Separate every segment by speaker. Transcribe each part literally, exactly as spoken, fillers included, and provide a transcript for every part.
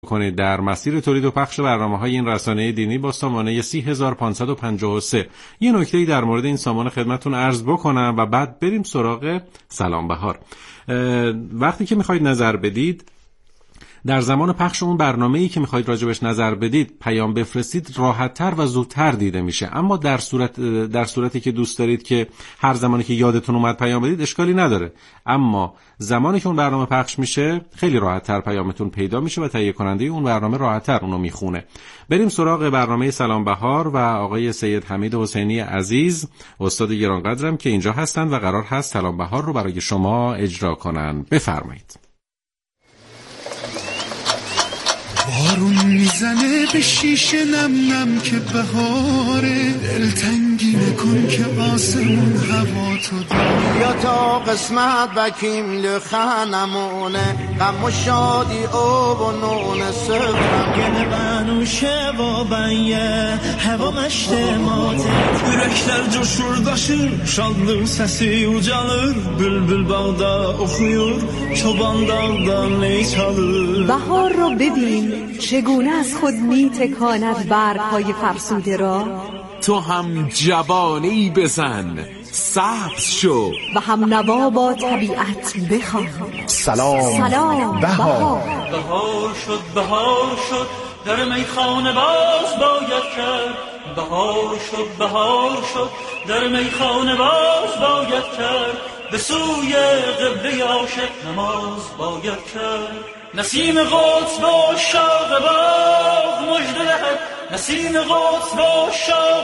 Speaker 1: کنید در مسیر تولید و پخش برنامه‌های این رسانه دینی با سامانه سی هزار و پانصد و پنجاه و سه. یه نکته‌ای در مورد این سامانه خدمتتون عرض بکنم و بعد بریم سراغ سلام بهار. وقتی که میخواید نظر بدید، در زمان پخش اون برنامه‌ای که میخواید راجبش نظر بدید پیام بفرستید، راحت‌تر و زودتر دیده میشه. اما در صورت در صورتی که دوست دارید که هر زمانی که یادتون اومد پیام بدید، اشکالی نداره. اما زمانی که اون برنامه پخش میشه خیلی راحت‌تر پیامتون پیدا میشه و تهیه کننده اون برنامه راحت‌تر اونو میخونه. بریم سراغ برنامه سلام بهار و آقای سید حمید حسینی عزیز، استاد گرانقدرم که اینجا هستند و قرار هست سلام بهار رو برای شما اجرا کنن. بفرمایید.
Speaker 2: بارون میزنه به شیشه نم نم که بهاره، دلتنگی نکن که آسمون هوا تو داره.
Speaker 3: یا تا قسمت بکیم لخنمونه، غم و شادی آب و نون سفرم.
Speaker 4: گل بنوشه و banye hava məştəmatı. Ürəklər coşur daşır, şadlıq səsi ucalır. Bülbül bağda oxuyur, çoban dağda ney çalır.
Speaker 5: بهار رو ببین چگونه از خود می تکاند برگ‌های فرسوده را.
Speaker 6: تو هم جوانی بزن، سبز شو
Speaker 5: و هم نوا با طبیعت بخوان.
Speaker 2: سلام
Speaker 5: سلام
Speaker 2: بهار.
Speaker 4: بهار شد بهار شد در میخانه باز باید کرد. بهار شد بهار شد در میخانه باز باید کرد. به سوی قبله عاشق نماز باید کرد. نسیم قدس با شاق باغ مژده دهد. نسیم قدس با شاق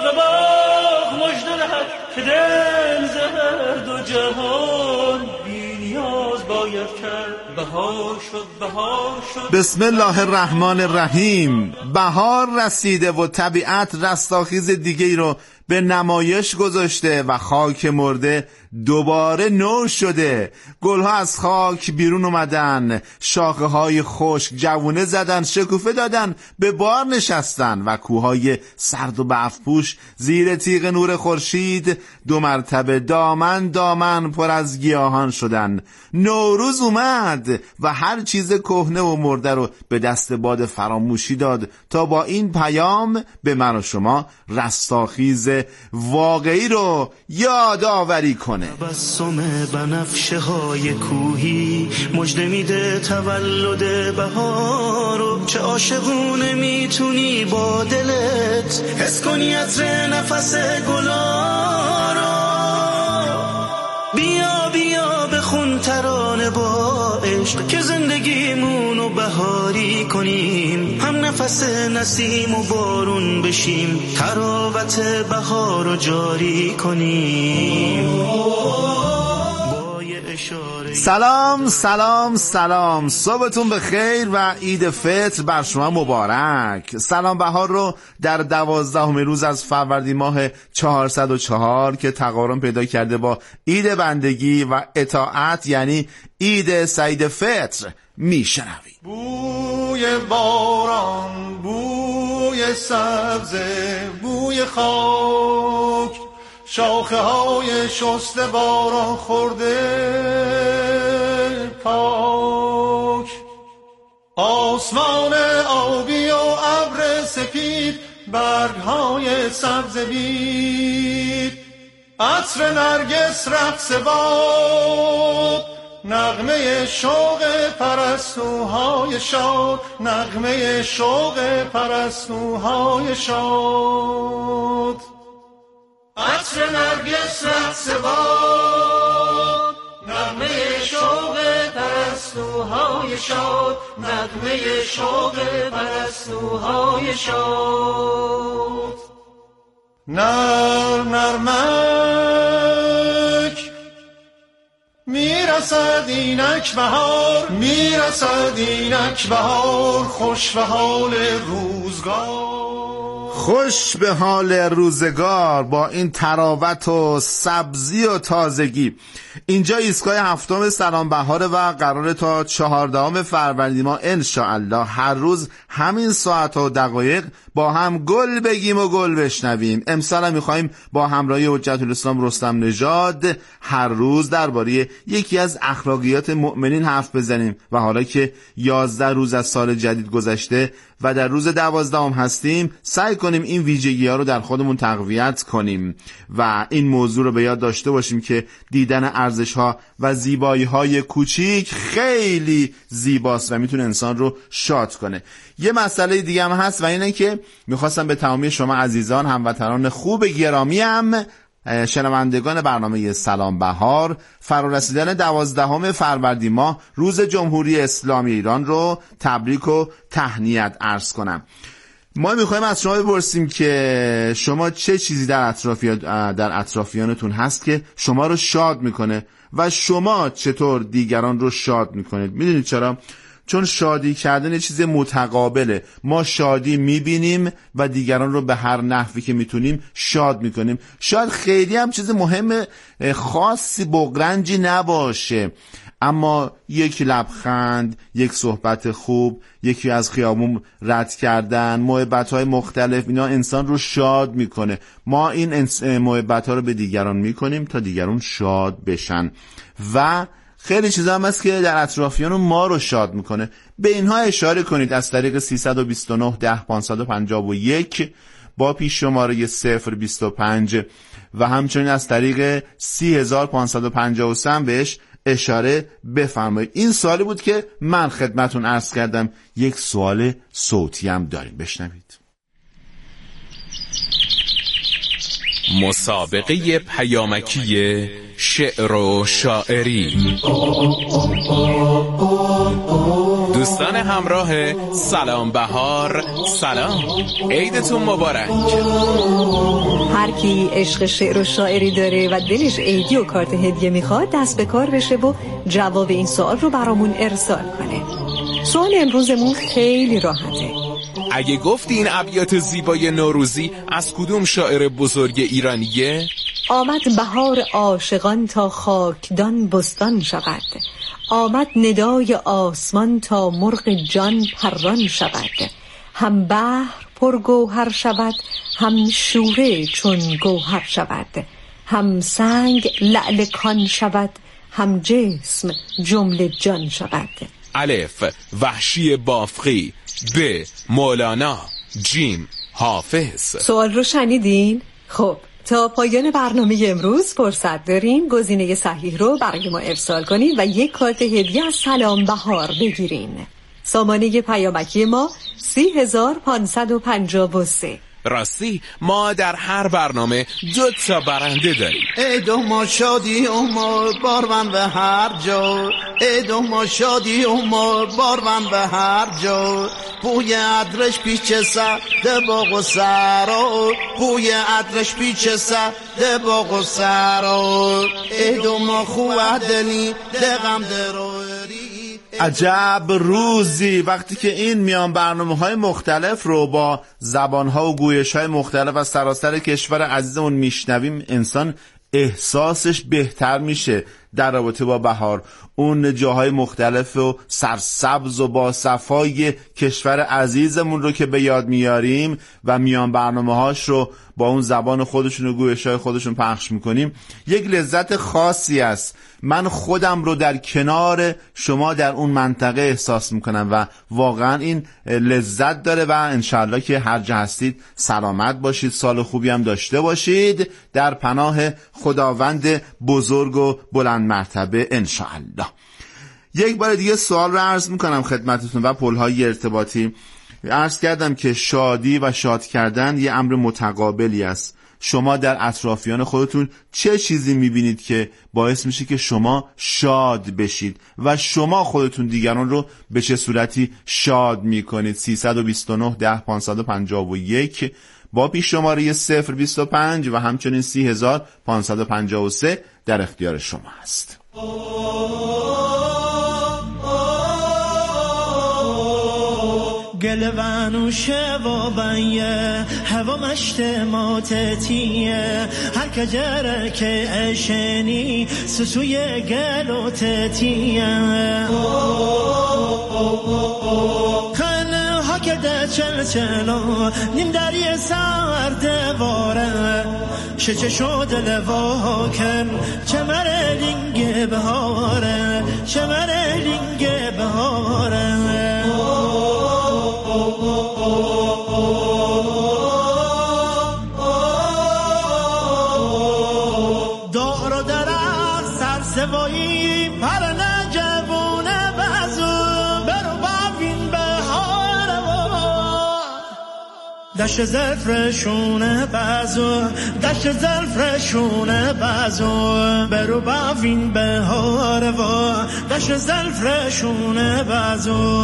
Speaker 4: باغ مژده دهد که دل زهر دو جهان بی نیاز باید کرد. بهار شد بهار شد.
Speaker 7: بسم الله الرحمن الرحیم. بهار رسیده و طبیعت رستاخیز دیگه ای رو به نمایش گذاشته و خاک مرده دوباره نو شده. گلها از خاک بیرون اومدن، شاخه های خشک جوونه زدن، شکوفه دادن، به بار نشستن و کوههای سرد و برفپوش زیر تیغ نور خورشید دو مرتبه دامن دامن پر از گیاهان شدن. نوروز اومد و هر چیز کهنه و مرده رو به دست باد فراموشی داد تا با این پیام به من و شما رستاخیز واقعی رو یادآوری کنه.
Speaker 4: تبسم بنفشه های کوهی مژده میده تولد بهارو. چه عاشقونه میتونی با دلت حس کنی عطر نفس گلا رو. بیا بیا بخون ترانه با عشق که زندگیمونو بهاری کنیم. هم نفس نسیم و بارون بشیم، تراوت بهارو جاری کنیم.
Speaker 7: سلام سلام سلام، صبحتون بخیر و عید فطر بر شما مبارک. سلام بهار رو در دوازدهم روز از فروردین ماه چهارصد و چهار که تقارن پیدا کرده با عید بندگی و اطاعت یعنی عید سعید فطر میشنویم.
Speaker 2: بوی باران، بوی سبزه، بوی خاک، شاخه های شسته باران خورده پاک، آسمان آبی و ابر سپید، برگ های سبز بید، عطر نرگس رقص باد، نغمه شوق پرستوهای شاد، نغمه شوق پرستوهای شاد. عطر نرگس رقص باد، نغمه شوق پرستوهای شاد، نغمه شوق پرستوهای شاد. نر نرمک میرسد اینک بهار، میرسد اینک بهار، خوش و حال روزگار.
Speaker 7: خوش به حال روزگار با این تراوت و سبزی و تازگی. اینجا ایستگاه هفتم سلام بهاره و قراره تا چهاردهم فروردین ما انشاءالله هر روز همین ساعت و دقایق با هم گل بگیم و گل بشنویم. امسال هم میخواییم با همراهی حجت الاسلام رستم نژاد هر روز درباره یکی از اخلاقیات مؤمنین حرف بزنیم و حالا که یازده روز از سال جدید گذشته و در روز دوازدهم هستیم سعی کنیم این ویژگی ها رو در خودمون تقویت کنیم و این موضوع رو به یاد داشته باشیم که دیدن ارزش ها و زیبایی های کوچیک خیلی زیباست و میتونه انسان رو شاد کنه. یه مسئله دیگه هم هست و اینه که میخواستم به تمامی شما عزیزان هموطنان خوب گرامی هم شنوندگان برنامه سلام بهار فرارسیدن دوازدهم فروردین ماه روز جمهوری اسلامی ایران رو تبریک و تهنیت عرض کنم. ما میخوایم از شما بپرسیم که شما چه چیزی در اطرافیان در اطرافیانتون هست که شما رو شاد میکنه و شما چطور دیگران رو شاد میکنید. میدونید چرا؟ چون شادی کردن یه چیز متقابله. ما شادی میبینیم و دیگران رو به هر نحوی که میتونیم شاد میکنیم. شاید خیلی هم چیز مهم خاصی بغرنجی نباشه، اما یک لبخند، یک صحبت خوب، یکی از خیابون رد کردن، محبت‌های مختلف، اینا انسان رو شاد میکنه. ما این محبت‌ها رو به دیگران میکنیم تا دیگران شاد بشن و خیلی چیزا هم هست که در اطرافیان ما رو شاد میکنه. به اینها اشاره کنید از طریق سیصد و بیست و نه ده پانصد و پنجاه و یک با پیش شماره صفر بیست و پنج و همچنین از طریق سی هزار پانصد و پنجاه و سه بهش اشاره بفرمایید. این سوالی بود که من خدمتون عرض کردم. یک سوال صوتی هم داریم، بشنوید.
Speaker 6: مسابقه پیامکی شعر و شاعری. دوستان همراه سلام بهار، سلام، عیدتون مبارک.
Speaker 5: هر کی عشق شعر و شاعری داره و دلش عیدی و کارت هدیه میخواد دست به کار بشه و جواب این سوال رو برامون ارسال کنه. سوال امروزمون خیلی راحته.
Speaker 6: اگه گفتی این ابیات زیبای نوروزی از کدوم شاعر بزرگ ایرانیه؟
Speaker 5: آمد بهار عاشقان تا خاکدان بستان شود، آمد ندای آسمان تا مرغ جان پران شود، هم بحر پر گوهر شود، هم شوره چون گوهر شود، هم سنگ لعل کان شود، هم جسم جمله جان شود.
Speaker 6: الف وحشی بافقی، ب مولانا، جیم حافظ.
Speaker 5: سوال رو شنیدین؟ خب تا پایان برنامه امروز فرصت دارین گزینه صحیح رو برای ما ارسال کنین و یک کارت هدیه از سلام بهار بگیرین. سامانه پیامکی ما سی هزار پانصد و پنجاه و سه.
Speaker 6: راستی ما در هر برنامه دو تا برنده داریم.
Speaker 3: عید و ما شادی و ما بارون به هر جا، عید و ما شادی و ما بارون به هر جا، بوی عطرش پیچ سر ده باغ و سرا، بوی عطرش پیچ سر ده باغ و سرا، عید و ما خواه دلی ده غم دروری.
Speaker 7: عجب روزی وقتی که این میان برنامه‌های مختلف رو با زبان‌ها و گویش‌های مختلف از سراسر کشور عزیزمون میشنویم، انسان احساسش بهتر میشه در رابطه با بهار. اون جاهای مختلف و سرسبز و با صفای کشور عزیزمون رو که به یاد میاریم و میان برنامه‌هاش رو با اون زبان خودشون و گویش‌های خودشون پخش میکنیم، یک لذت خاصی است. من خودم رو در کنار شما در اون منطقه احساس میکنم و واقعا این لذت داره و انشالله که هر جا هستید سلامت باشید، سال خوبی هم داشته باشید در پناه خداوند بزرگ و بلند مرتبه انشالله. یک بار دیگه سوال رو عرض میکنم خدمتتون و پلهای ارتباطی. عرض کردم که شادی و شاد کردن یه امر متقابلی است. شما در اطرافیان خودتون چه چیزی میبینید که باعث میشه که شما شاد بشید و شما خودتون دیگران رو به چه صورتی شاد میکنید؟ سیصد و بیست و نه ده پانصد و پنجاه و یک با پیش شماره صفر بیست و پنج و همچنین سی هزار پانصد و پنجاه و سه در اختیار شما هست.
Speaker 8: گلوانو شوابایه هوا مشت ماتتیه هر کجره که اشنی سسوی گلو تتیه خنه ها که ده چل چلو نیم دری سر دواره شچه شد لوا کن چمر لینگ بهاره چمر لینگ بهاره دار و درخت سرسوایی پر نجوونه بزو برو بابین بهاره دشت زلفرشونه بزو دشت زلفرشونه بزو برو بابین بهاره دشت زلفرشونه بزو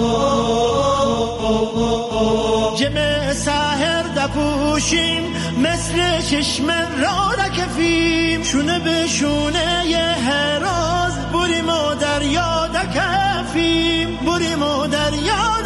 Speaker 8: جمع ساهر دپوشیم مثل چشم را دکفیم شونه به شونه یه هراز بریم و دریا دکفیم بریم و دریا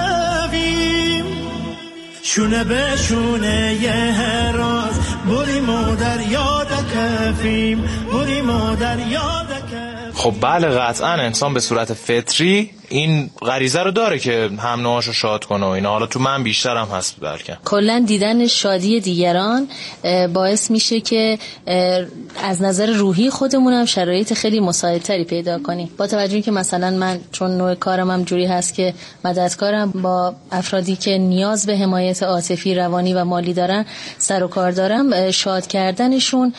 Speaker 8: دکفیم شونه به شونه یه هراز بریم و دریا دکفیم بریم و دریا دکفیم.
Speaker 9: خب بله قطعا انسان به صورت فطری این غریزه رو داره که هم نوعاشو شاد کنه و اینا. حالا تو من بیشترم هست بلکه.
Speaker 10: کلا دیدن شادی دیگران باعث میشه که از نظر روحی خودمون هم شرایط خیلی مساعدتری پیدا کنیم. با توجه که مثلا من چون نوع کارم هم جوری هست که مددکارم با افرادی که نیاز به حمایت عاطفی، روانی و مالی دارن سر و کار دارم، شاد کردنشون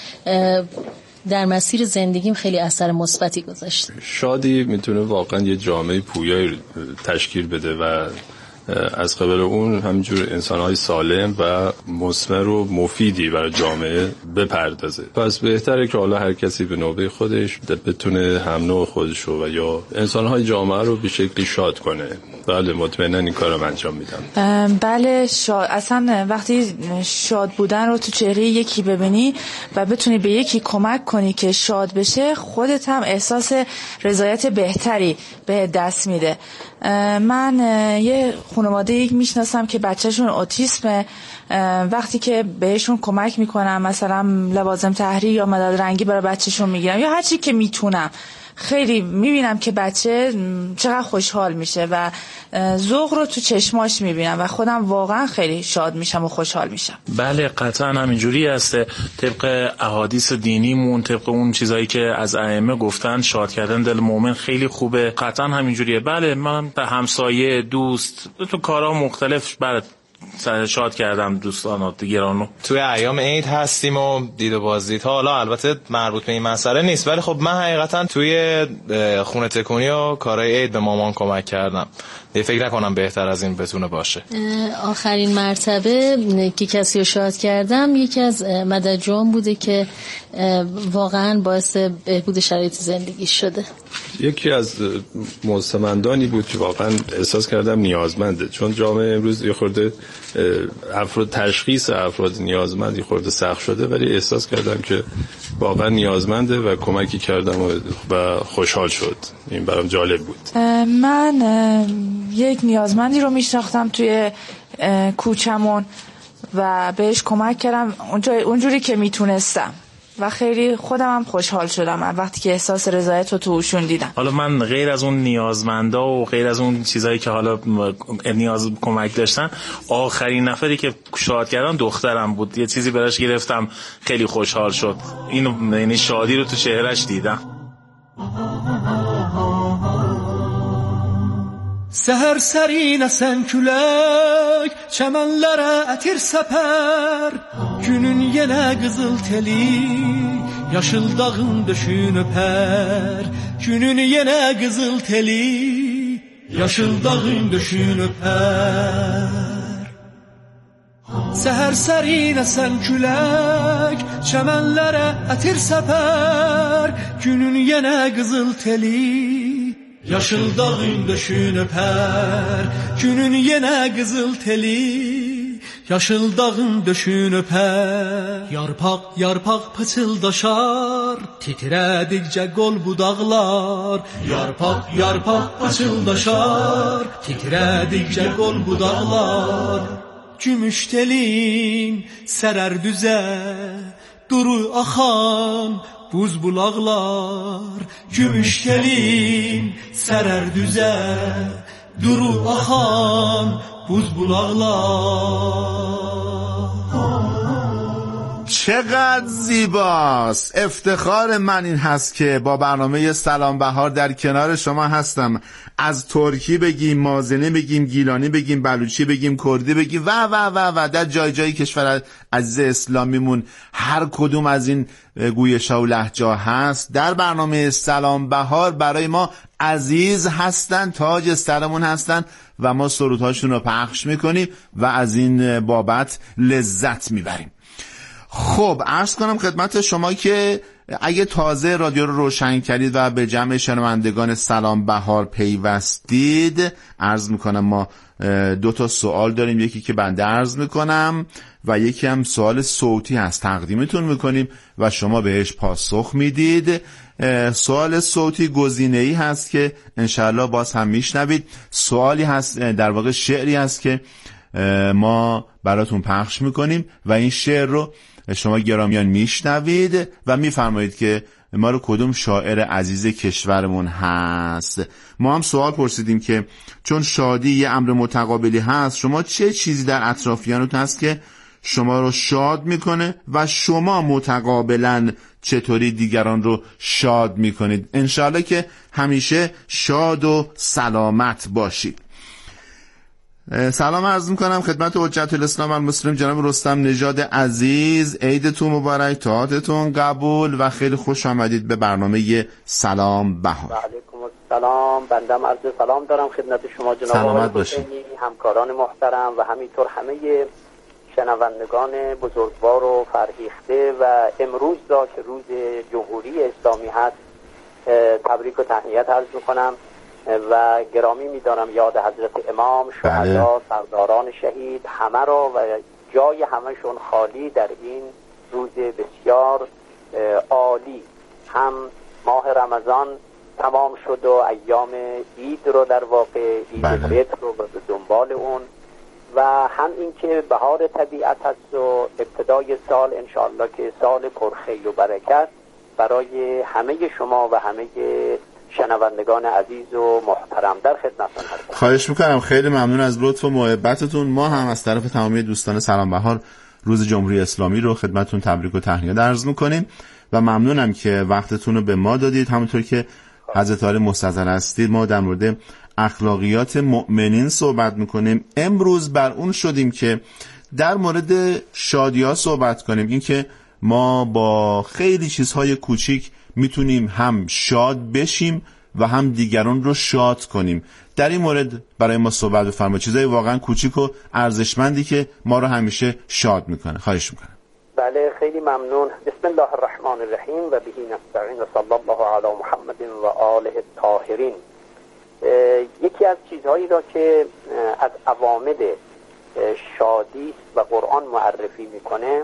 Speaker 10: در مسیر زندگیم خیلی اثر مثبتی گذاشته.
Speaker 11: شادی میتونه واقعا یه جامعه پویایی تشکیل بده و از قبل اون همینجور انسان‌های سالم و مثمر و مفیدی برای جامعه بپردازه. پس بهتره که حالا هر کسی به نوبه خودش بتونه هم نوع خودشو و یا انسان‌های جامعه رو به شکلی شاد کنه. بله مطمئنا این کارو انجام میدم.
Speaker 12: بله شاد. اصلا وقتی شاد بودن رو تو چهره یکی ببینی و بتونی به یکی کمک کنی که شاد بشه، خودت هم احساس رضایت بهتری به دست میده. من یه خانواده یک میشناسم که بچهشون اوتیسمه. وقتی که بهشون کمک میکنم، مثلا لوازم تحریر یا مداد رنگی برای بچهشون میگیرم یا هر چی که میتونم، خیلی میبینم که بچه چقدر خوشحال میشه و ذوق رو تو چشماش میبینم و خودم واقعا خیلی شاد میشم و خوشحال میشم.
Speaker 13: بله قطعا همینجوری هست. طبق احادیث دینیمون، طبق اون چیزایی که از ائمه گفتن، شاد کردن دل مومن خیلی خوبه. قطعا همینجوریه. بله من به همسایه، دوست، تو کارها مختلف بله شاد کردم دوستان و دیگرانو.
Speaker 9: توی ایام عید هستیم و دید و بازدید ها، حالا البته مربوط به این مسئله نیست، ولی خب من حقیقتا توی خونه تکونی و کارهای عید به مامان کمک کردم. یه فکر نکنم بهتر از این بتونه باشه.
Speaker 10: آخرین مرتبه که کسی رو شاد کردم یکی از مددجوان بوده که واقعا باعث بهبود شرایط زندگی شده.
Speaker 11: یکی از مستمندانی بود که واقعا احساس کردم نیازمنده، چون جامعه امروز یه خورده افراد تشخیص افراد نیازمند یه خورده سخت شده، ولی احساس کردم که واقعا نیازمنده و کمکی کردم و خوشحال شد. این برام جالب بود.
Speaker 12: من یک نیازمندی رو میشناختم توی کوچمون و بهش کمک کردم اونجوری که میتونستم و خیلی خودم هم خوشحال شدم وقتی که احساس رضایت رو توشون دیدم.
Speaker 13: حالا من غیر از اون نیازمندا و غیر از اون چیزایی که حالا نیاز کمک داشتن، آخرین نفری که شاد کردم دخترم بود. یه چیزی براش گرفتم خیلی خوشحال شد. اینو یعنی شادی رو تو چهرهش دیدم.
Speaker 2: Seher serin esen külək, çəmənlərə ətir səpər, günün yenə qızıl teli, yaşıl dağın döşün öpər, günün yenə qızıl teli, yaşıl dağın döşün öpər. Seher serin esen külək, çəmənlərə ətir səpər, günün yenə qızıl teli, yaşıl dağın döşün öpər, günün yenə qızıl teli, Yaşıl dağın döşün öper, yarpak yarpak pıçıldaşar, titredikçe gol budaklar. Yarpak yarpak pıçıldaşar, titredikçe gol budaklar. Gümüş telin serer düze, duru axan buz bulaqlar. Gümüş telin serer düze, duru axan buz bulaqlar.
Speaker 7: چقدر زیباست. افتخار من این هست که با برنامه سلام بهار در کنار شما هستم. از ترکی بگیم، مازنی بگیم، گیلانی بگیم، بلوچی بگیم، کردی بگیم و و و و در جای جای کشور عزیز اسلامیمون هر کدوم از این گویش‌ها و لهجه‌ها هست در برنامه سلام بهار برای ما عزیز هستن، تاج سرمون هستن و ما سرودهاشون رو پخش میکنیم و از این بابت لذت میبریم. خب عرض کنم خدمت شما که اگه تازه رادیو رو روشن کردید و به جمع شنوندگان سلام بهار پیوستید، عرض میکنم ما دو تا سوال داریم، یکی که بنده عرض میکنم و یکی هم سوال صوتی هست تقدیمتون میکنیم و شما بهش پاسخ میدید. سوال صوتی گزینه‌ای هست که انشاءالله باز هم میشنوید. سوالی هست، در واقع شعری هست که ما براتون پخش میکنیم و این شعر رو شما گرامیان میشنوید و میفرمایید که ما رو کدوم شاعر عزیز کشورمون هست. ما هم سوال پرسیدیم که چون شادی یه امر متقابلی هست، شما چه چیزی در اطرافیانتون هست که شما رو شاد میکنه و شما متقابلا چطوری دیگران رو شاد میکنید. انشالله که همیشه شاد و سلامت باشید. سلام عرض میکنم خدمت حجت الاسلام المسلم جناب رستم نژاد عزیز. عیدتون مبارک، طاعتتون قبول و خیلی خوش آمدید به برنامه سلام بهار.
Speaker 14: و علیکم السلام. بندم عرض سلام دارم خدمت شما جناب
Speaker 7: سلامت باشید،
Speaker 14: همکاران محترم و همینطور همه شنوندگان بزرگوار و فرهیخته و امروز را که روز جمهوری اسلامی هست تبریک و تهنیت عرض میکنم و گرامی میدارم یاد حضرت امام، شهدا، سرداران شهید همه را و جای همشون خالی در این روز بسیار عالی. هم ماه رمضان تمام شد و ایام عید رو در واقع عید فطر رو به دنبال اون و هم این که بهار طبیعت هست و ابتدای سال انشاءالله که سال پرخیر و برکت برای همه شما و همه شنوندگان عزیز و محترم در خدمتتون هستم.
Speaker 7: خواهش میکنم، خیلی ممنون از لطف و محبتتون. ما هم از طرف تمامی دوستان سلام بهار روز جمهوری اسلامی رو خدمتتون تبریک و تهنیت عرض میکنیم و ممنونم که وقتتون رو به ما دادید. همونطور که حضرت عالی مستظهر هستید ما در مورد اخلاقیات مؤمنین صحبت میکنیم. امروز بر اون شدیم که در مورد شادی‌ها صحبت کنیم، این که ما با خیلی چیزهای کوچیک میتونیم هم شاد بشیم و هم دیگران رو شاد کنیم. در این مورد برای ما صحبت بفرمایید، چیزای واقعا کوچیک و ارزشمندی که ما رو همیشه شاد میکنه. خواهش میکنم.
Speaker 14: بله خیلی ممنون. بسم الله الرحمن الرحیم و به نستعین و صلی الله علی محمد و آله الطاهرین. یکی از چیزهایی را که از عوامل شادی و قرآن معرفی میکنه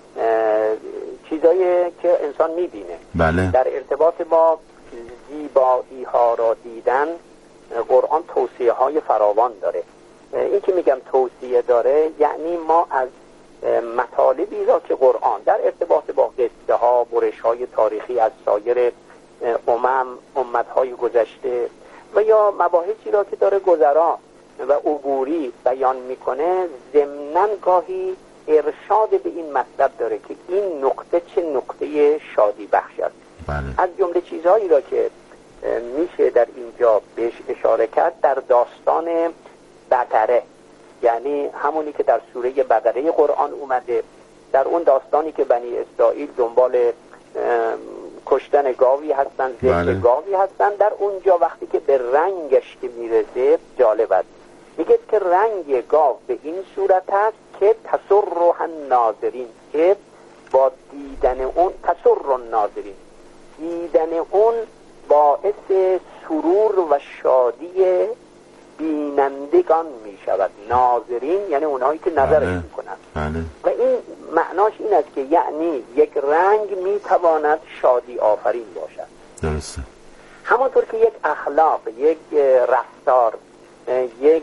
Speaker 14: چیزایی که انسان میبینه.
Speaker 7: بله.
Speaker 14: در ارتباط با زیبایی ها را دیدن قرآن توصیه های فراوان داره. این که میگم توصیه داره یعنی ما از مطالبی را که قرآن در ارتباط با قصه ها، برش های تاریخی از سایر امم امت های گذشته و یا مباحثی را که داره گذرا و عبوری بیان میکنه ضمناً گاهی ارشاد به این مطلب داره که این نقطه چه نقطه شادی بخش است.
Speaker 7: بله.
Speaker 14: از جمله چیزهایی را که میشه در اینجا بهش اشاره کرد در داستان بقره، یعنی همونی که در سوره بقره قرآن اومده، در اون داستانی که بنی اسرائیل دنبال کشتن گاوی هستن، ذبح
Speaker 7: بله.
Speaker 14: گاوی هستن، در اونجا وقتی که به رنگش که میرسه جالب است، میگه که رنگ گاو به این صورت هست که تسر الناظرین، که با دیدن اون تسر الناظرین، دیدن اون باعث سرور و شادی بینندگان می شود. ناظرین یعنی اونهایی که نظرش میکنن.
Speaker 7: بله.
Speaker 14: و این معناش این است که یعنی یک رنگ میتواند شادی آفرین باشد.
Speaker 7: درسته.
Speaker 14: همانطور که یک اخلاق، یک رفتار، یک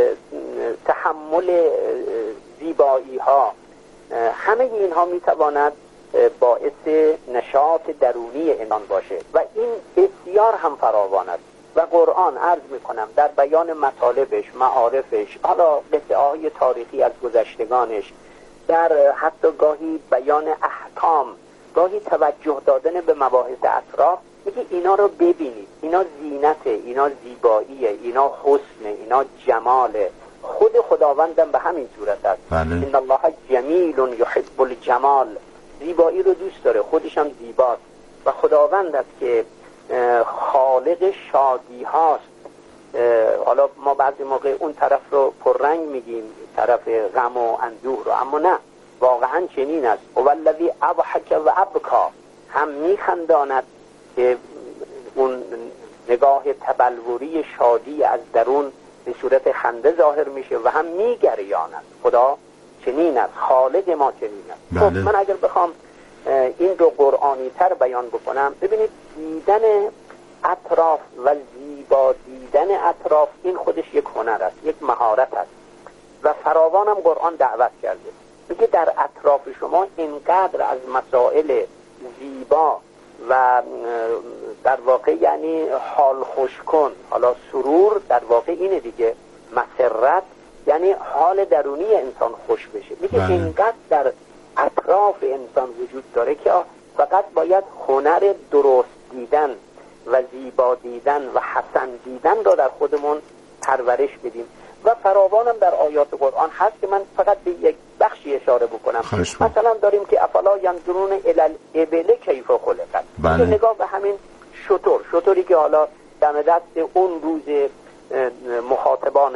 Speaker 14: تحمل زیبایی ها، همه اینها میتواند باعث نشاط درونی انسان باشه و این بسیار هم فراوان است و قرآن عرض میکنم در بیان مطالبش، معارفش، حالا قطعه‌های تاریخی از گذشتگانش، در حتی گاهی بیان احکام، گاهی توجه دادن به مباحث اطراف، میگه اینا رو ببینید، اینا زینته، اینا زیباییه، اینا حسنه، اینا جماله. خود خداوندم به همین صورت است.
Speaker 7: بله.
Speaker 14: ان الله جمیل یحب الجمال، زیبایی رو دوست داره، خودش هم زیباست و خداوند است که خالق شادی هاست. حالا ما بعضی موقع اون طرف رو پررنگ میگیم، طرف غم و اندوه رو، اما نه، واقعا چنین است. هو الذی اضحک و ابکا، هم میخنداند که اون نگاه تبلوری شادی از درون به صورت خنده ظاهر میشه و هم میگریاند. خدا چنین است، خالق ما چنین است. خب من اگر بخوام این رو قرآنی تر بیان بکنم، ببینید دیدن اطراف و زیبا دیدن اطراف این خودش یک هنر است، یک مهارت است و فراوانم قرآن دعوت کرده. میگه در اطراف شما اینقدر از مسائل زیبا و در واقع یعنی حال خوش کن، حالا سرور در واقع اینه دیگه، مسرت یعنی حال درونی انسان خوش بشه. میگه اینقدر در اطراف انسان وجود داره که فقط باید هنر درست دیدن و زیبا دیدن و حسن دیدن را در خودمون پرورش بدیم و فراوانم در آیات قرآن هست که من فقط به یک بخشی اشاره بکنم. مثلا داریم که افلا ینظرون الی الابل کیف خلقت،
Speaker 7: بله.
Speaker 14: نگاه به همین شتر، شتری که حالا دم دست اون روز مخاطبان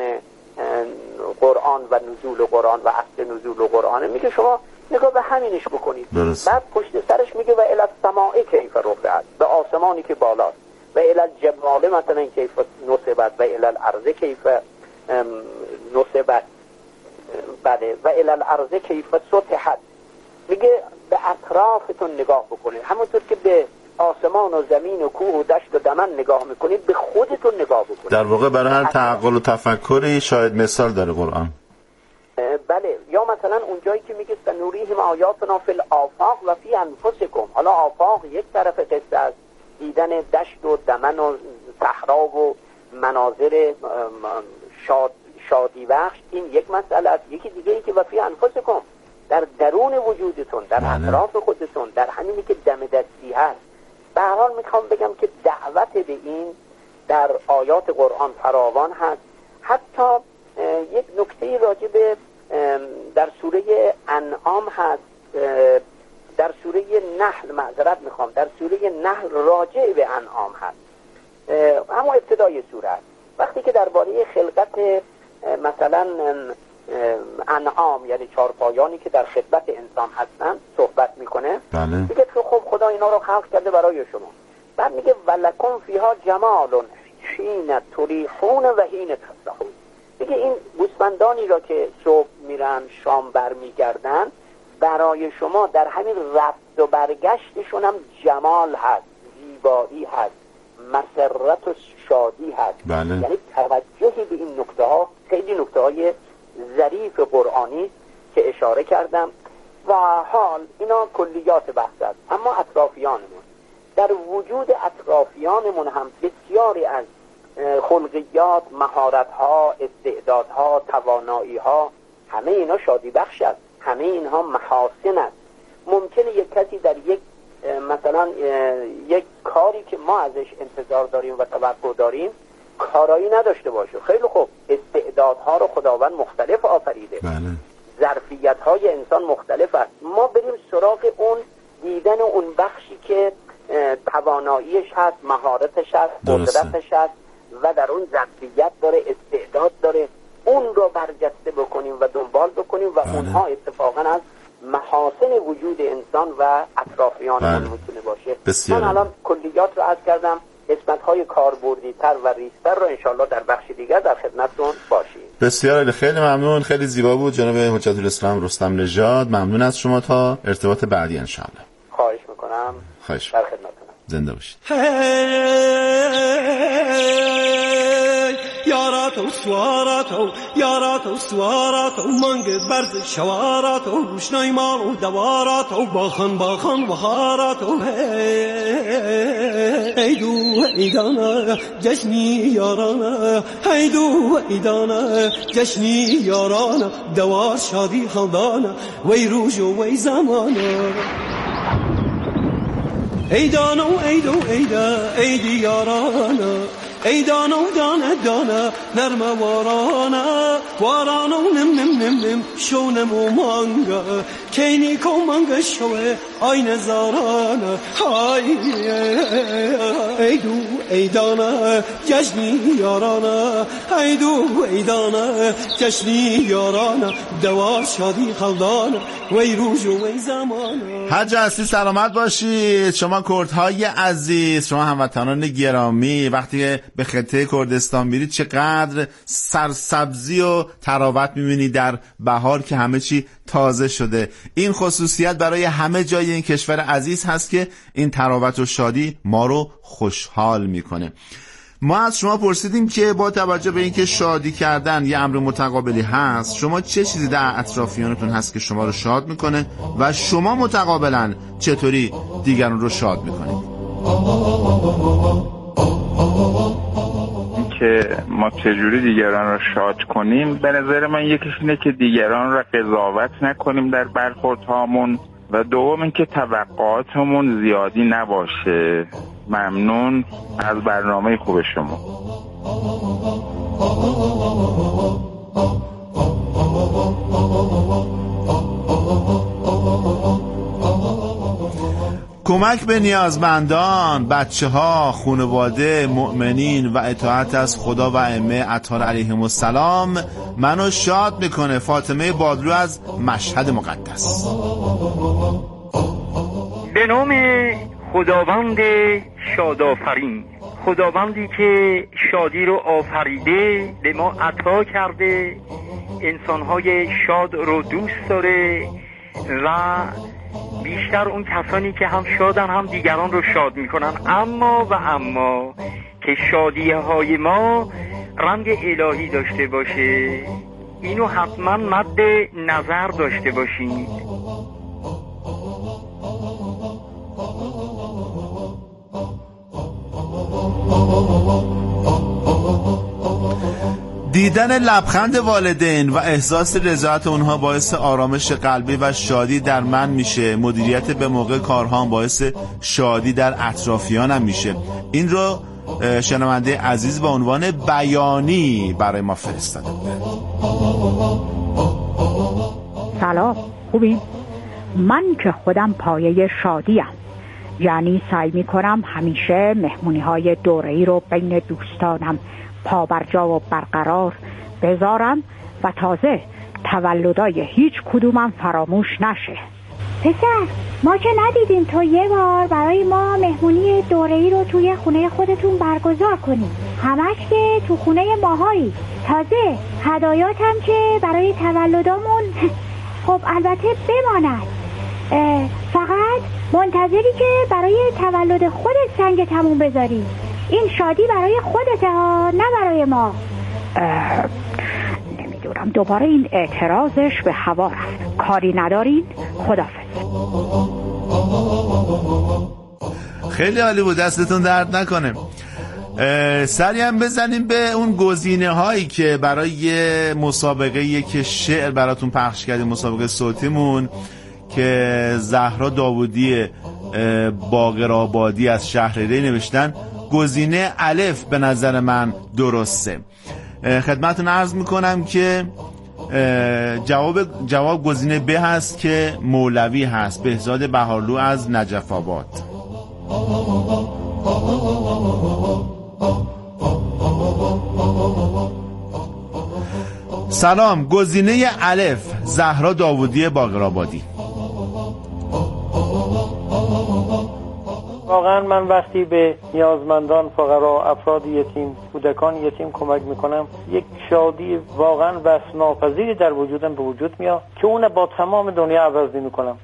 Speaker 14: قرآن و نزول قرآن و اصل نزول قرآن، میگه شما نگاه به همینش بکنید.
Speaker 7: درست.
Speaker 14: بعد پشت سرش میگه و الی السماء کیف رفعت، به آسمانی که بالاست، و الی الجبال مثلا کیف نصبت، و الی الارض کیف نصبت، بله، و الی الارض کیف سطحت. میگه به اطرافتون نگاه بکنید، همونطور که به آسمان و زمین و کوه و دشت و دمن نگاه میکنید، به خودتون نگاه بکنید.
Speaker 7: در واقع برای هر تعقل و تفکری شاید مثال داره قرآن.
Speaker 14: بله، یا مثلا اون جایی که میگه سنوریهم آیاتنا فی الآفاق و فی انفسکم. حالا آفاق یک طرف قصه است، دیدن دشت و دمن و صحرا و مناظر شاد شادی بخش، این یک مسئله است. یکی دیگه ای که و فی انفسکم، در درون وجودتون، در اطراف خودتون، در همینی که دم دستی هست. به هر حال میخوام بگم که دعوت به این در آیات قرآن فراوان هست. حتی یک نکته راجع به در سوره انعام هست، در سوره نحل معذرت میخوام در سوره نحل راجع به انعام هست، اما ابتدای سوره هست. وقتی که درباره خلقت مثلا انعام یعنی چارپایانی که در خدمت انسان هستن صحبت میکنه،
Speaker 7: بله.
Speaker 14: میگه که خب خدا اینا رو خلق کرده برای شما. بعد میگه ولکم فیها جمال حین تریحون و حین تصبحون. میگه این گوسفندانی را که صبح میرن شام برمیگردن، برای شما در همین رفت و برگشتشون هم جمال هست، زیبایی هست، مسرت و شادی هست.
Speaker 7: بله.
Speaker 14: یعنی توجهی به این نکته ها، خیلی نکته های ظریف قرآنی که اشاره کردم و حال اینا کلیات بحث است. اما اطرافیانمون، در وجود اطرافیانمون هم بسیاری از خلقیات، مهارت‌ها، استعدادها، توانایی‌ها، همه اینا شادی بخش است، همه اینها محاسن است. ممکنه یک کسی در یک مثلا یک کاری که ما ازش انتظار داریم و توقع داریم کارایی نداشته باشه. خیلی خوب، استعدادها رو خداوند مختلف آفریده،
Speaker 7: بله.
Speaker 14: ظرفیت‌های انسان مختلف است. ما بریم سراغ اون دیدن اون بخشی که تواناییش هست، مهارتش هست، قدرتش هست و در اون ظرفیت داره، استعداد داره، اون رو برجسته بکنیم و دنبال بکنیم و بله. اونها اتفاقا از محاسن وجود انسان و اطرافیانمون بله. میتونه باشه.
Speaker 7: بسیار.
Speaker 14: من الان کلیات رو عرض کردم، قسمت‌های کاربردی تر و ریزتر رو انشالله در بخش دیگر در خدمتتون باشیم.
Speaker 7: بسیار عالی، خیلی ممنون، خیلی زیبا بود جناب حجت الاسلام رستم نژاد. ممنون از شما، تا ارتباط بعدی ان شاء الله.
Speaker 14: خواهش میکنم.
Speaker 7: خواهش
Speaker 14: در خدمتتونم.
Speaker 7: زنده باشید.
Speaker 15: یاراتو سواراتو یاراتو سواراتو منگ برز شواراتو روشنای مارو دواراتو باخان باخان بهاراتو ایدو ایدانا جشنی یارانا ایدو ایدانا جشنی یارانا دوار شادی خلدانا وی روز و وی زمانا ایدانو ایدو ایدا ایدی یارانا ایدانو دانه دانه نرم وارانا وارانو نم نم نم نم شونم و مانگا کینی کو مانگا شوه آین زارانا های ایدو ایدانا جشنی یارانا ایدو ایدانا جشنی یارانا دوار شادی خلدانا وی روز و وی زمانا.
Speaker 7: حج اصلی سلامت باشید شما کردهای عزیز، شما هموطنان گرامی. وقتی به خطه کردستان میرید چقدر سرسبزی و تراوت میبینید در بهار که همه چی تازه شده. این خصوصیت برای همه جای این کشور عزیز هست که این تراوت و شادی ما رو خوشحال میکنه. ما از شما پرسیدیم که با توجه به اینکه شادی کردن یه امر متقابلی هست، شما چه چیزی در اطرافیانتون هست که شما رو شاد میکنه و شما متقابلا چطوری دیگران رو شاد میکنید؟
Speaker 16: که ما چجوری دیگران را شاد کنیم، به نظر من یکیش اینه که دیگران را قضاوت نکنیم در برخوردهامون و دوم این که توقعاتمون زیادی نباشه. ممنون از برنامه خوب شما.
Speaker 7: کمک به نیازمندان، بچه ها، خانواده، مؤمنین و اطاعت از خدا و ائمه اطهار علیهم السلام منو شاد میکنه. فاطمه بادلو از مشهد مقدس.
Speaker 17: به نام خداوند شادآفرین، خداوندی که شادی رو آفریده، به ما عطا کرده، انسانهای شاد رو دوست داره و بیشتر اون کسانی که هم شادن هم دیگران رو شاد میکنن. اما و اما که شادیه های ما رنگ الهی داشته باشه، اینو حتما مد نظر داشته باشید.
Speaker 7: دیدن لبخند والدین و احساس رضایت اونها باعث آرامش قلبی و شادی در من میشه. مدیریت به موقع کارهام باعث شادی در اطرافیانم میشه. این رو شنونده عزیز با عنوان بیانی برای ما فرستاده.
Speaker 18: سلام، خوبین؟ من که خودم پایه شادیم، یعنی سعی میکنم همیشه مهمونی های دوره‌ای رو بین دوستانم پابرجا و برقرار بذارم و تازه تولدای هیچ کدومم فراموش نشه.
Speaker 19: پسر، ما که ندیدیم تو یه بار برای ما مهمونی دوره‌ای رو توی خونه خودتون برگزار کنی. همش که تو خونه ماهایی. تازه هدایات هم که برای تولدامون خب البته بماند. فقط منتظری که برای تولد خودت سنگ تموم بذاری. این شادی برای خودته ها، نه برای ما. نمیدونم، دوباره این اعتراضش به هوا رفت. کاری ندارین؟ خداحافظ.
Speaker 7: خیلی عالی بود، دستتون درد نکنه. سری هم بزنیم به اون گزینه هایی که برای مسابقه یک شعر براتون پخش کردیم، مسابقه صوتیمون که زهرا داوودی باقرآبادی از شهر ری نوشتن. گزینه الف به نظر من درسته. خدمتتون عرض میکنم که جواب جواب گزینه ب هست که مولوی هست، بهزاد بهارلو از نجف آباد. سلام، گزینه الف زهرا داوودی باقرآبادی.
Speaker 20: واقعا من وقتی به نیازمندان، فقرا، افراد یتیم، کودکان یتیم کمک میکنم، یک
Speaker 17: شادی واقعا وصف‌ناپذیری در وجودم به وجود میاد که اون با تمام دنیا عوض میکنم.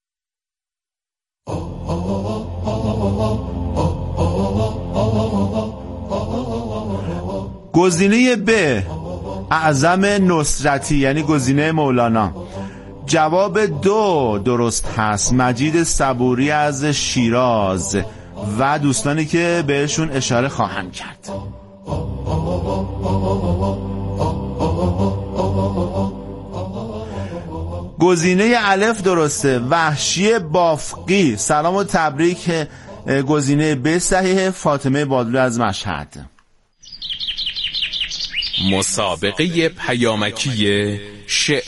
Speaker 7: گزینه ب، اعظم نصرتی، یعنی گزینه مولانا. جواب دو درست هست، مجید صبوری از شیراز و دوستانی که بهشون اشاره خواهم کرد. گزینه الف درسته، وحشی بافقی. سلام و تبریک. گزینه ب صحیح، فاطمه بادلو از مشهد.
Speaker 6: مسابقه پیامکی شعر